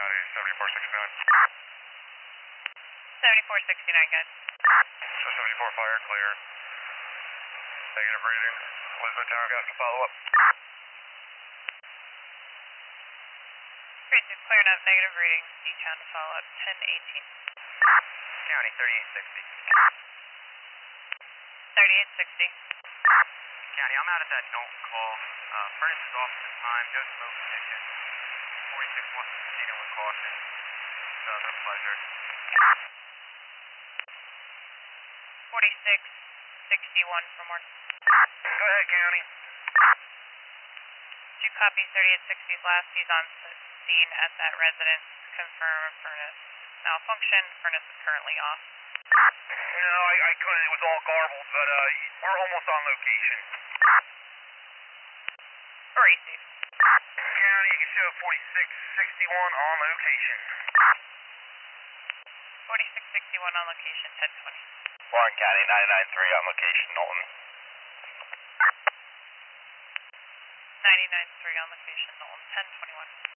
County, 7469. 7469, guys. So 74 fire, clear. Negative reading. Elizabeth Tower, guys can follow up. Precinct clearing up, negative readings, D-Town to follow up, 1018. County, 3860. 3860. County, I'm out at that Knowlton call. Furnace is off at the time, no smoke condition. 46 wants to proceed with caution. It's their pleasure. 4661 for more. Go ahead, County. 2 copies, 3860's last. He's on scene at that residence. Confirm furnace malfunction. Furnace is currently off. No, I couldn't. It was all garbled, but we're almost on location. Or AC. County, you can show 4661 on location. 4661 on location, 1020. Warren County, 993 on location, Knowlton. 99.3 on location, Knowlton, 1021.